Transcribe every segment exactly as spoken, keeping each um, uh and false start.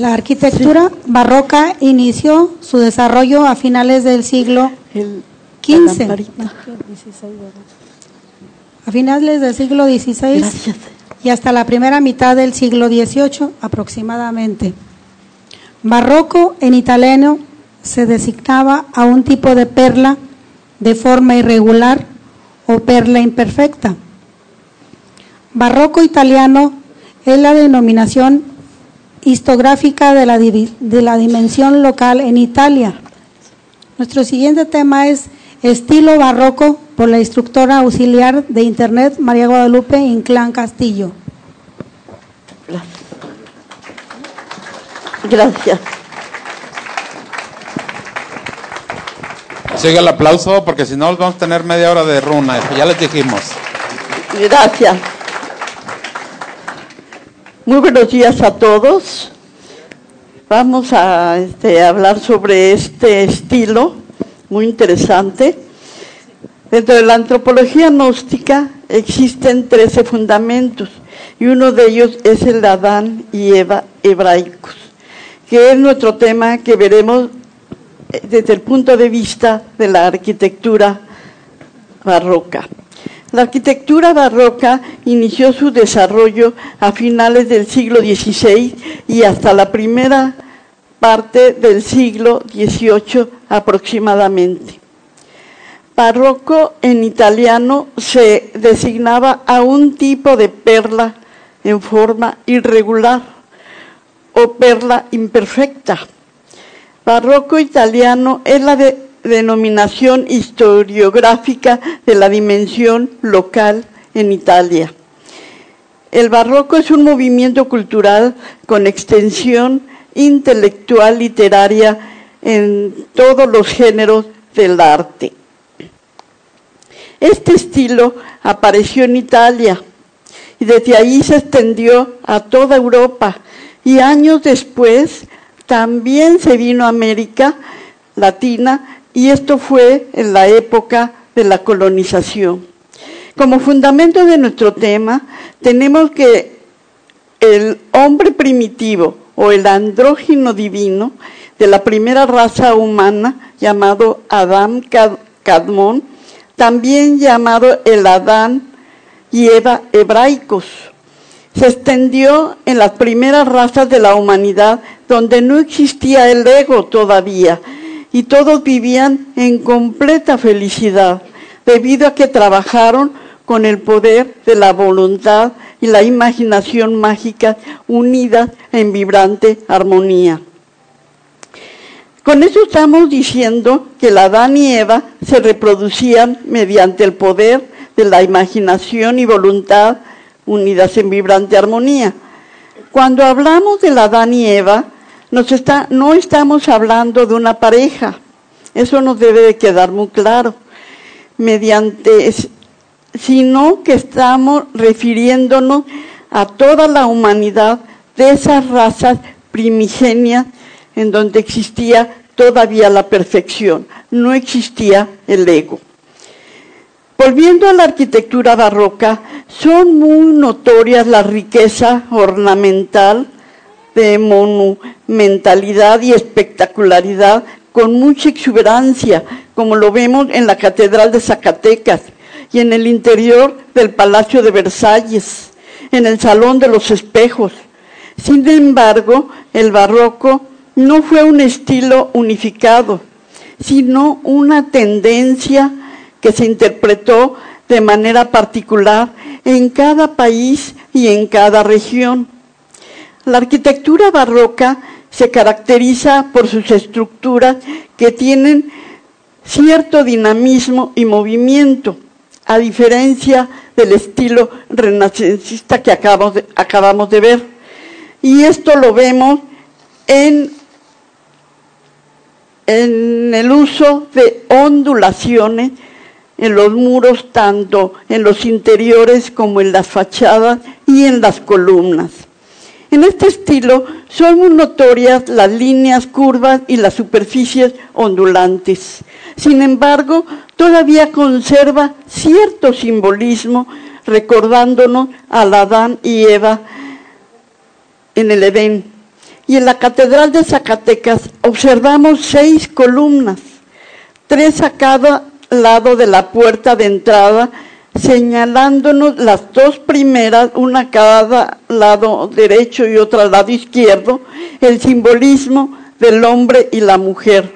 La arquitectura sí. barroca inició su desarrollo a finales del siglo quince. A finales del siglo dieciséis Gracias. Y hasta la primera mitad del siglo dieciocho aproximadamente. Barroco en italiano se designaba a un tipo de perla de forma irregular o perla imperfecta. Barroco italiano es la denominación historiográfica de la, de la dimensión local en Italia. Nuestro siguiente tema es estilo barroco por la instructora auxiliar de Internet María Guadalupe Inclán Castillo. Gracias. Gracias. Sigue el aplauso porque si no vamos a tener media hora de runa, ya les dijimos. Gracias. Muy buenos días a todos. Vamos a este, hablar sobre este estilo muy interesante. Dentro de la antropología gnóstica existen trece fundamentos y uno de ellos es el Adán y Eva hebraicos, que es nuestro tema que veremos desde el punto de vista de la arquitectura barroca. La arquitectura barroca inició su desarrollo a finales del siglo dieciséis y hasta la primera parte del siglo dieciocho aproximadamente. Barroco en italiano se designaba a un tipo de perla en forma irregular o perla imperfecta. Barroco italiano es la de denominación historiográfica de la dimensión local en Italia. El barroco es un movimiento cultural con extensión intelectual literaria en todos los géneros del arte. Este estilo apareció en Italia y desde ahí se extendió a toda Europa y años después también se vino a América Latina, y esto fue en la época de la colonización. Como fundamento de nuestro tema, tenemos que el hombre primitivo o el andrógino divino de la primera raza humana, llamado Adán Cadmón, también llamado el Adán y Eva hebraicos, se extendió en las primeras razas de la humanidad donde no existía el ego todavía, y todos vivían en completa felicidad, debido a que trabajaron con el poder de la voluntad y la imaginación mágica unidas en vibrante armonía. Con eso estamos diciendo que el Adán y Eva se reproducían mediante el poder de la imaginación y voluntad unidas en vibrante armonía. Cuando hablamos del Adán y Eva, Nos está, no estamos hablando de una pareja, eso nos debe de quedar muy claro, mediante, sino que estamos refiriéndonos a toda la humanidad de esas razas primigenias en donde existía todavía la perfección, no existía el ego. Volviendo a la arquitectura barroca, son muy notorias la riqueza ornamental, de monumentalidad y espectacularidad con mucha exuberancia, como lo vemos en la Catedral de Zacatecas y en el interior del Palacio de Versalles, en el Salón de los Espejos. Sin embargo, el barroco no fue un estilo unificado, sino una tendencia que se interpretó de manera particular en cada país y en cada región. La arquitectura barroca se caracteriza por sus estructuras que tienen cierto dinamismo y movimiento, a diferencia del estilo renacentista que acabamos de, acabamos de ver. Y esto lo vemos en, en el uso de ondulaciones en los muros, tanto en los interiores como en las fachadas y en las columnas. En este estilo son muy notorias las líneas curvas y las superficies ondulantes. Sin embargo, todavía conserva cierto simbolismo, recordándonos al Adán y Eva en el Edén. Y en la Catedral de Zacatecas observamos seis columnas, tres a cada lado de la puerta de entrada, señalándonos las dos primeras, una a cada lado derecho y otra al lado izquierdo, el simbolismo del hombre y la mujer.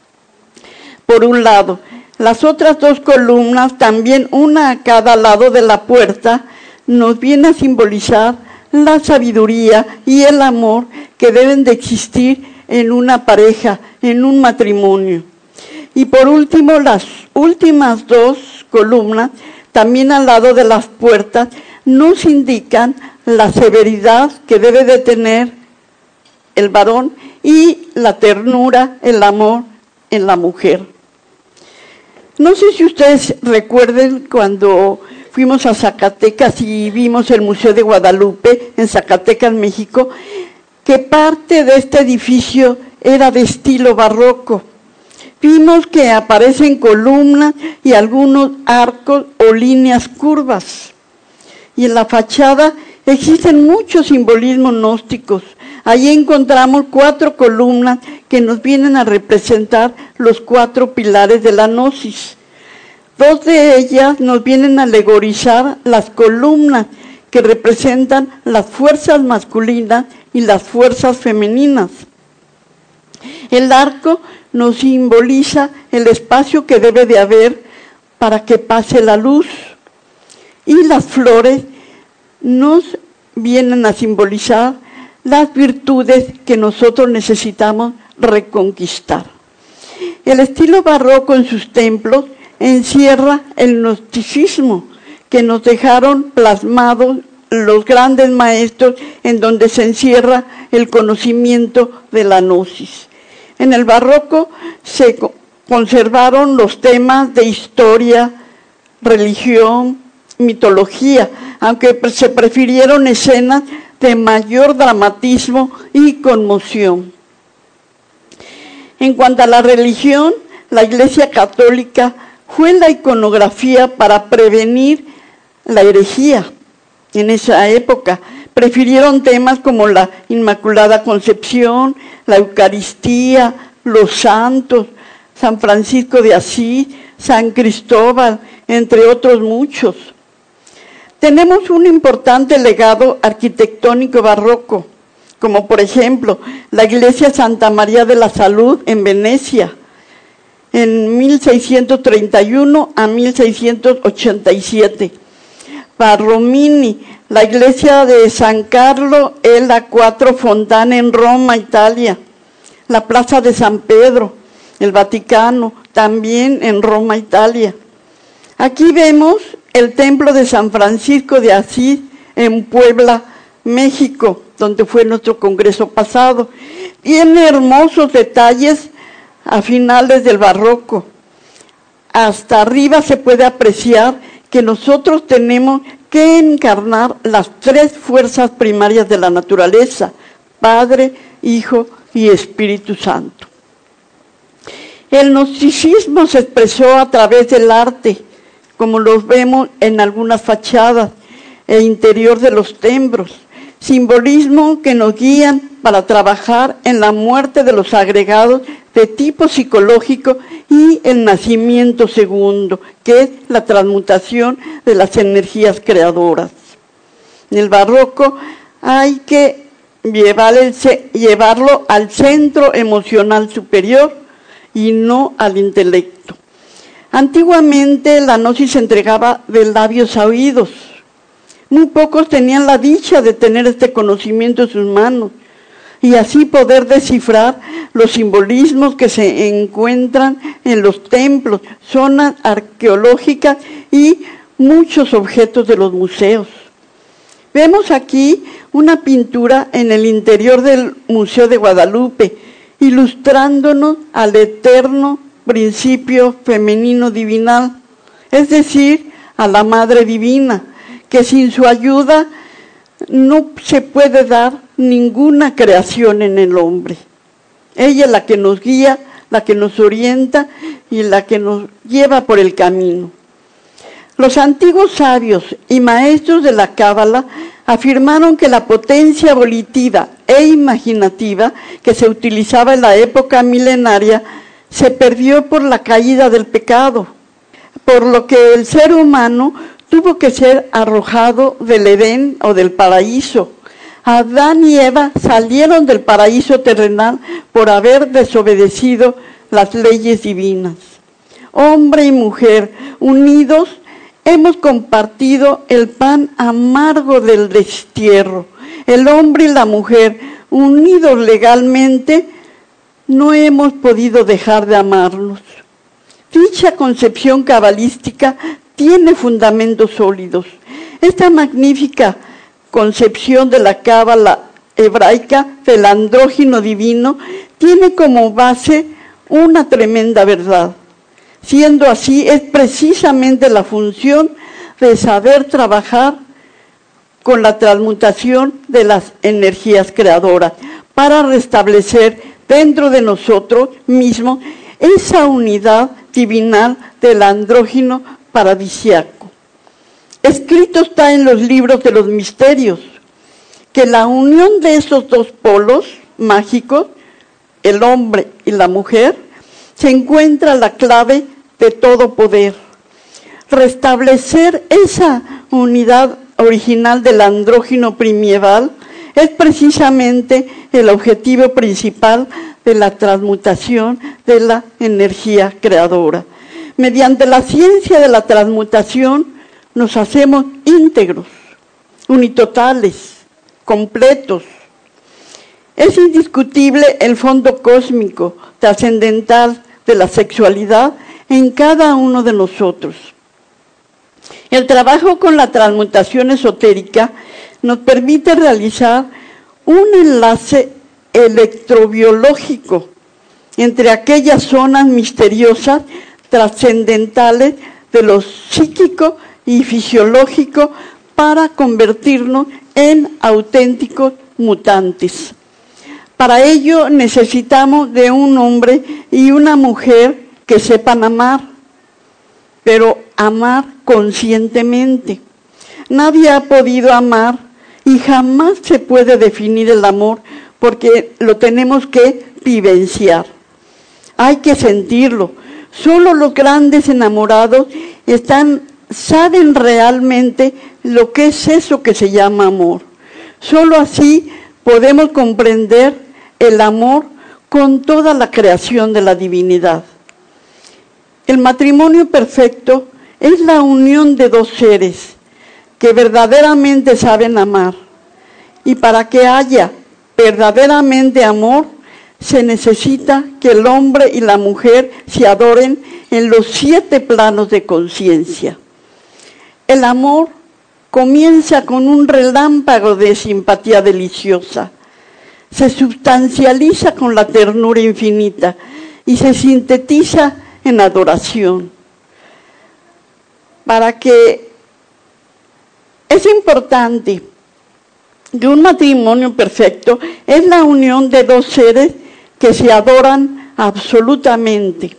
Por un lado, las otras dos columnas, también una a cada lado de la puerta, nos viene a simbolizar la sabiduría y el amor que deben de existir en una pareja, en un matrimonio. Y por último, las últimas dos columnas, también al lado de las puertas, nos indican la severidad que debe de tener el varón y la ternura, el amor en la mujer. No sé si ustedes recuerden cuando fuimos a Zacatecas y vimos el Museo de Guadalupe en Zacatecas, México, que parte de este edificio era de estilo barroco. Vimos que aparecen columnas y algunos arcos o líneas curvas. Y en la fachada existen muchos simbolismos gnósticos. Allí encontramos cuatro columnas que nos vienen a representar los cuatro pilares de la gnosis. Dos de ellas nos vienen a alegorizar las columnas que representan las fuerzas masculinas y las fuerzas femeninas. El arco nos simboliza el espacio que debe de haber para que pase la luz. Y las flores nos vienen a simbolizar las virtudes que nosotros necesitamos reconquistar. El estilo barroco en sus templos encierra el gnosticismo que nos dejaron plasmados los grandes maestros, en donde se encierra el conocimiento de la gnosis. En el barroco se conservaron los temas de historia, religión, mitología, aunque se prefirieron escenas de mayor dramatismo y conmoción. En cuanto a la religión, la Iglesia Católica fue la iconografía para prevenir la herejía. En esa época prefirieron temas como la Inmaculada Concepción, la Eucaristía, los santos, San Francisco de Asís, San Cristóbal, entre otros muchos. Tenemos un importante legado arquitectónico barroco, como por ejemplo la iglesia Santa María de la Salud en Venecia, en mil seiscientos treinta y uno a mil seiscientos ochenta y siete. Parromini, la iglesia de San Carlo e la Quattro Fontane en Roma, Italia. La plaza de San Pedro, el Vaticano, también en Roma, Italia. Aquí vemos el templo de San Francisco de Asís en Puebla, México, donde fue nuestro congreso pasado. Tiene hermosos detalles a finales del barroco. Hasta arriba se puede apreciar que nosotros tenemos que encarnar las tres fuerzas primarias de la naturaleza: Padre, Hijo y Espíritu Santo. El gnosticismo se expresó a través del arte, como los vemos en algunas fachadas e interior de los templos, simbolismo que nos guían para trabajar en la muerte de los agregados de tipo psicológico y el nacimiento segundo, que es la transmutación de las energías creadoras. En el barroco hay que llevar el, llevarlo al centro emocional superior y no al intelecto. Antiguamente la gnosis se entregaba de labios a oídos. Muy pocos tenían la dicha de tener este conocimiento en sus manos y así poder descifrar los simbolismos que se encuentran en los templos, zonas arqueológicas y muchos objetos de los museos. Vemos aquí una pintura en el interior del Museo de Guadalupe, ilustrándonos al eterno principio femenino divinal, es decir, a la Madre Divina, que sin su ayuda no se puede dar ninguna creación en el hombre. Ella es la que nos guía, la que nos orienta y la que nos lleva por el camino. Los antiguos sabios y maestros de la Cábala afirmaron que la potencia volitiva e imaginativa que se utilizaba en la época milenaria se perdió por la caída del pecado, por lo que el ser humano tuvo que ser arrojado del Edén o del paraíso. Adán y Eva salieron del paraíso terrenal por haber desobedecido las leyes divinas. Hombre y mujer unidos hemos compartido el pan amargo del destierro. El hombre y la mujer unidos legalmente no hemos podido dejar de amarnos. Dicha concepción cabalística tiene fundamentos sólidos. Esta magnífica concepción de la cábala hebraica del andrógino divino tiene como base una tremenda verdad. Siendo así, es precisamente la función de saber trabajar con la transmutación de las energías creadoras para restablecer dentro de nosotros mismos esa unidad divinal del andrógino paradisiaco. Escrito está en los libros de los misterios que la unión de esos dos polos mágicos, el hombre y la mujer, se encuentra la clave de todo poder. Restablecer esa unidad original del andrógino primeval es precisamente el objetivo principal de la transmutación de la energía creadora. Mediante la ciencia de la transmutación nos hacemos íntegros, unitotales, completos. Es indiscutible el fondo cósmico, trascendental de la sexualidad en cada uno de nosotros. El trabajo con la transmutación esotérica nos permite realizar un enlace electrobiológico entre aquellas zonas misteriosas trascendentales de lo psíquico y fisiológico para convertirnos en auténticos mutantes. Para ello necesitamos de un hombre y una mujer que sepan amar, pero amar conscientemente. Nadie ha podido amar y jamás se puede definir el amor porque lo tenemos que vivenciar. Hay que sentirlo. Solo los grandes enamorados están, saben realmente lo que es eso que se llama amor. Solo así podemos comprender el amor con toda la creación de la divinidad. El matrimonio perfecto es la unión de dos seres que verdaderamente saben amar. Y para que haya verdaderamente amor, se necesita que el hombre y la mujer se adoren en los siete planos de conciencia. El amor comienza con un relámpago de simpatía deliciosa, se sustancializa con la ternura infinita y se sintetiza en adoración. Para que es importante que un matrimonio perfecto es la unión de dos seres que se adoran absolutamente.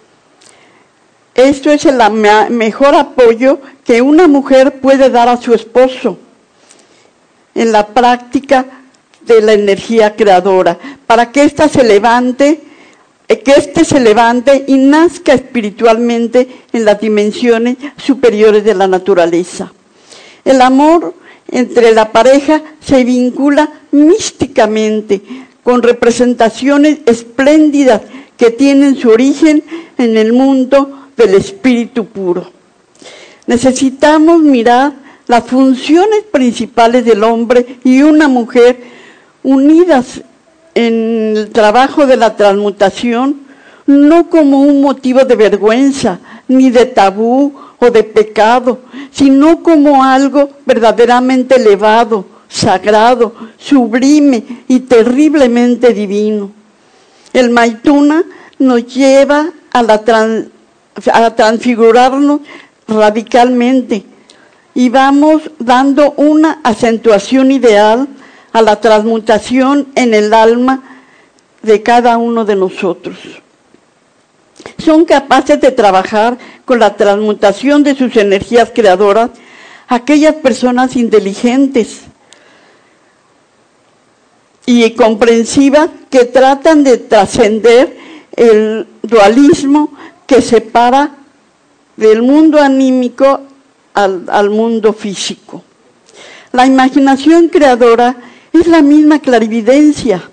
Esto es el mejor apoyo que una mujer puede dar a su esposo en la práctica de la energía creadora, para que ésta se levante, que éste se levante y nazca espiritualmente en las dimensiones superiores de la naturaleza. El amor entre la pareja se vincula místicamente con representaciones espléndidas que tienen su origen en el mundo del espíritu puro. Necesitamos mirar las funciones principales del hombre y una mujer unidas en el trabajo de la transmutación, no como un motivo de vergüenza, ni de tabú o de pecado, sino como algo verdaderamente elevado, sagrado, sublime y terriblemente divino. El Maituna nos lleva a, la trans, a transfigurarnos radicalmente y vamos dando una acentuación ideal a la transmutación en el alma de cada uno de nosotros. Son capaces de trabajar con la transmutación de sus energías creadoras aquellas personas inteligentes, y comprensivas que tratan de trascender el dualismo que separa del mundo anímico al, al mundo físico. La imaginación creadora es la misma clarividencia,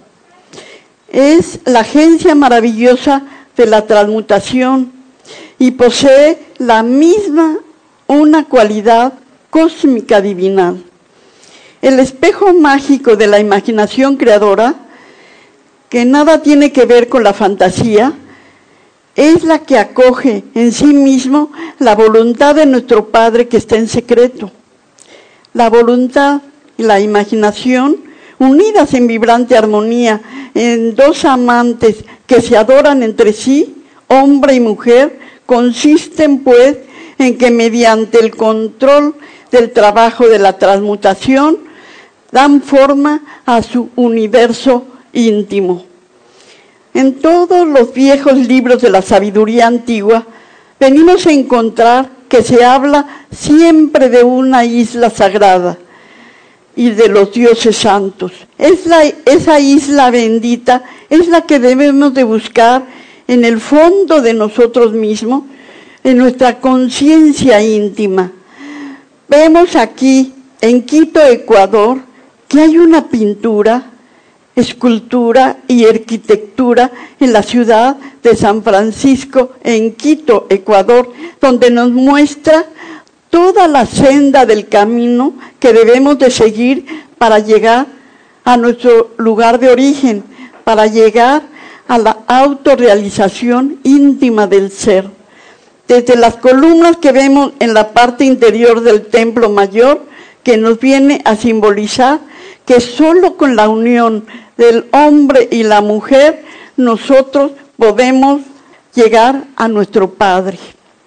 es la agencia maravillosa de la transmutación y posee la misma, una cualidad cósmica divinal. El espejo mágico de la imaginación creadora, que nada tiene que ver con la fantasía, es la que acoge en sí mismo la voluntad de nuestro Padre que está en secreto. La voluntad y la imaginación, unidas en vibrante armonía, en dos amantes que se adoran entre sí, hombre y mujer, consisten pues en que mediante el control del trabajo de la transmutación, dan forma a su universo íntimo. En todos los viejos libros de la sabiduría antigua, venimos a encontrar que se habla siempre de una isla sagrada y de los dioses santos. Es la, esa isla bendita es la que debemos de buscar en el fondo de nosotros mismos, en nuestra conciencia íntima. Vemos aquí, en Quito, Ecuador, que hay una pintura, escultura y arquitectura en la ciudad de San Francisco, en Quito, Ecuador, donde nos muestra toda la senda del camino que debemos de seguir para llegar a nuestro lugar de origen, para llegar a la autorrealización íntima del ser. Desde las columnas que vemos en la parte interior del templo mayor, que nos viene a simbolizar que solo con la unión del hombre y la mujer nosotros podemos llegar a nuestro Padre.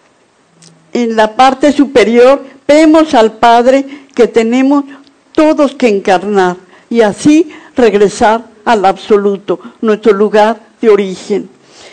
En la parte superior vemos al Padre que tenemos todos que encarnar y así regresar al absoluto, nuestro lugar de origen.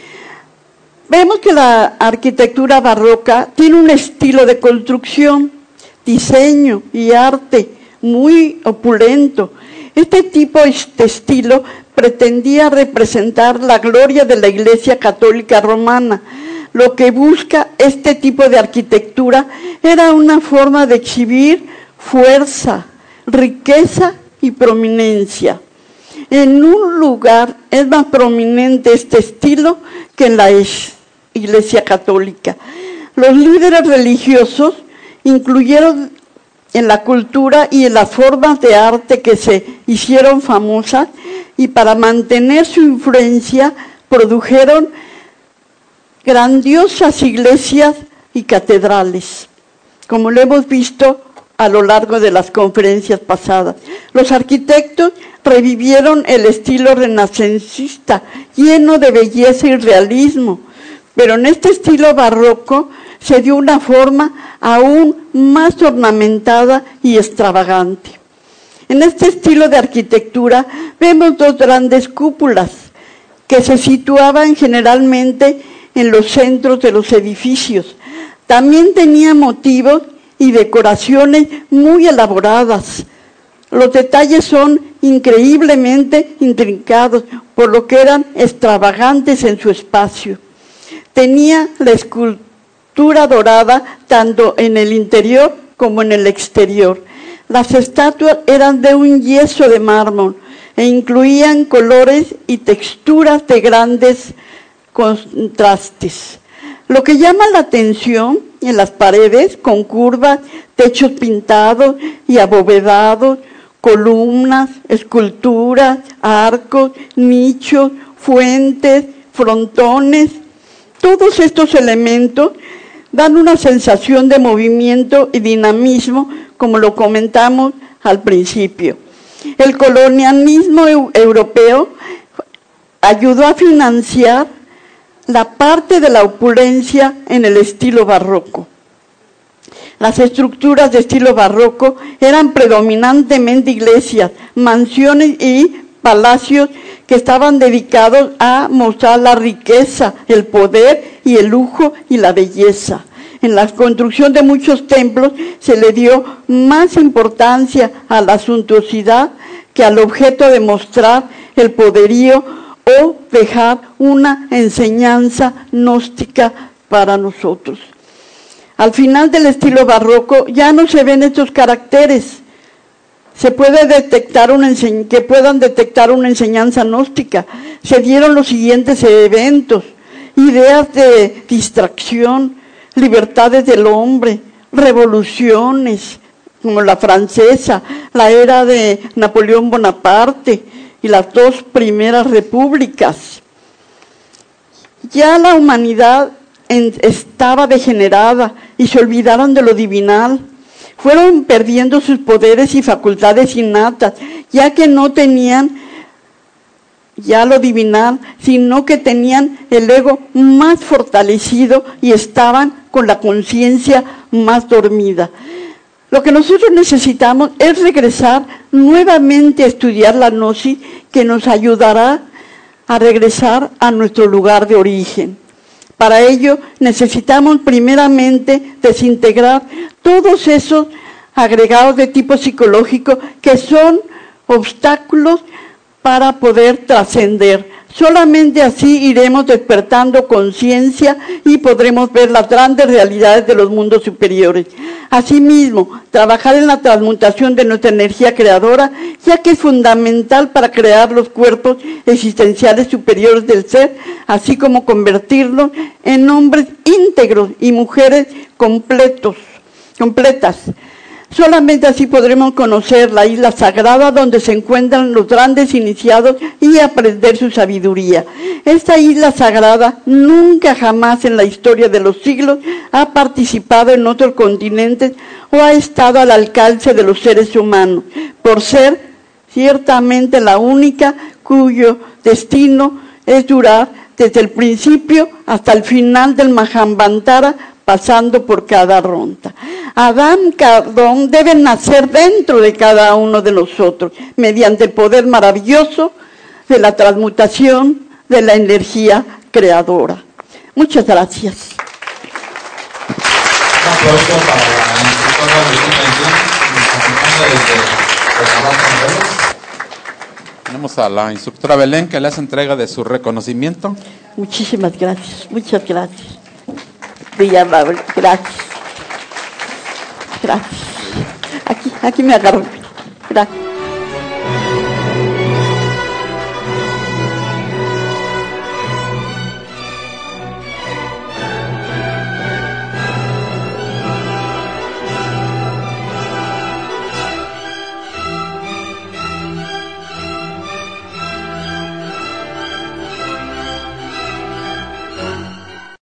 Vemos que la arquitectura barroca tiene un estilo de construcción, diseño y arte muy opulento. Este tipo de estilo pretendía representar la gloria de la Iglesia Católica Romana. Lo que busca este tipo de arquitectura era una forma de exhibir fuerza, riqueza y prominencia. En un lugar es más prominente este estilo que en la Iglesia Católica. Los líderes religiosos incluyeron en la cultura y en las formas de arte que se hicieron famosas, y para mantener su influencia produjeron grandiosas iglesias y catedrales, como lo hemos visto a lo largo de las conferencias pasadas. Los arquitectos revivieron el estilo renacentista, lleno de belleza y realismo, pero en este estilo barroco se dio una forma aún más ornamentada y extravagante. En este estilo de arquitectura vemos dos grandes cúpulas que se situaban generalmente en los centros de los edificios. También tenía motivos y decoraciones muy elaboradas. Los detalles son increíblemente intrincados, por lo que eran extravagantes en su espacio. Tenía la escultura dorada tanto en el interior como en el exterior. Las estatuas eran de un yeso de mármol e incluían colores y texturas de grandes contrastes. Lo que llama la atención en las paredes, con curvas, techos pintados y abovedados, columnas, esculturas, arcos, nichos, fuentes, frontones. Todos estos elementos dan una sensación de movimiento y dinamismo, como lo comentamos al principio. El colonialismo europeo ayudó a financiar la parte de la opulencia en el estilo barroco. Las estructuras de estilo barroco eran predominantemente iglesias, mansiones y palacios que estaban dedicados a mostrar la riqueza, el poder y el lujo y la belleza. En la construcción de muchos templos se le dio más importancia a la suntuosidad que al objeto de mostrar el poderío o dejar una enseñanza gnóstica para nosotros. Al final del estilo barroco ya no se ven estos caracteres. Se puede detectar una enseñ- que puedan detectar una enseñanza gnóstica. Se dieron los siguientes eventos: ideas de distracción, libertades del hombre, revoluciones, como la francesa, la era de Napoleón Bonaparte y las dos primeras repúblicas. Ya la humanidad en, estaba degenerada y se olvidaron de lo divinal. Fueron perdiendo sus poderes y facultades innatas, ya que no tenían ya lo divinal, sino que tenían el ego más fortalecido y estaban con la conciencia más dormida. Lo que nosotros necesitamos es regresar nuevamente a estudiar la gnosis, que nos ayudará a regresar a nuestro lugar de origen. Para ello necesitamos primeramente desintegrar todos esos agregados de tipo psicológico que son obstáculos para poder trascender. Solamente así iremos despertando conciencia y podremos ver las grandes realidades de los mundos superiores. Asimismo, trabajar en la transmutación de nuestra energía creadora, ya que es fundamental para crear los cuerpos existenciales superiores del ser, así como convertirlos en hombres íntegros y mujeres completos, completas. Solamente así podremos conocer la isla sagrada donde se encuentran los grandes iniciados y aprender su sabiduría. Esta isla sagrada nunca jamás en la historia de los siglos ha participado en otros continentes o ha estado al alcance de los seres humanos, por ser ciertamente la única cuyo destino es durar desde el principio hasta el final del Mahabharata, pasando por cada ronda. Adán Cardón debe nacer dentro de cada uno de nosotros, mediante el poder maravilloso de la transmutación de la energía creadora. Muchas gracias. Un aplauso para la instructora Belén Medina. Tenemos a la instructora Belén, que le hace entrega de su reconocimiento. Muchísimas gracias, muchas gracias. Muy amable, gracias. Gracias. Aquí, aquí me agarro.